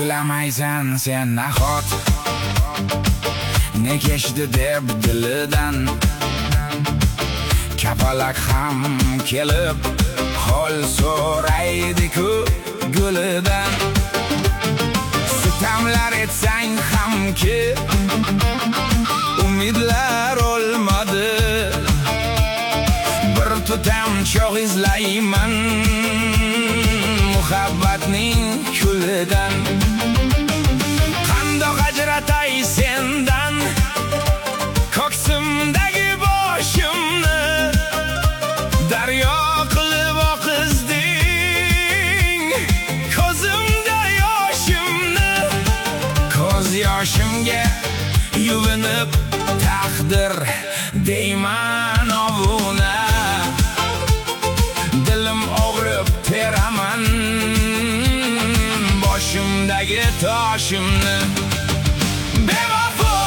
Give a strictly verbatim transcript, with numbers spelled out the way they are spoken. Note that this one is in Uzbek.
Kulamaysan sen nahot, ne kechdi deb dilidan. Kapalak ham kelib hol so'raydi-ku gulidan. Sitamlar etsang hamki umidlar olmadi. Bir tutam cho'g' izlayman muhabbatning kulidan. Qandoq ajratay sendan ko'ksimdagi boshimni, daryo qilib oqizding ko'zimda yoshimni. Ko'z yoshimga yuvinib taqdir deyman ovuna. Dilim og'rib teraman boshimdagi toshimni. Bevafo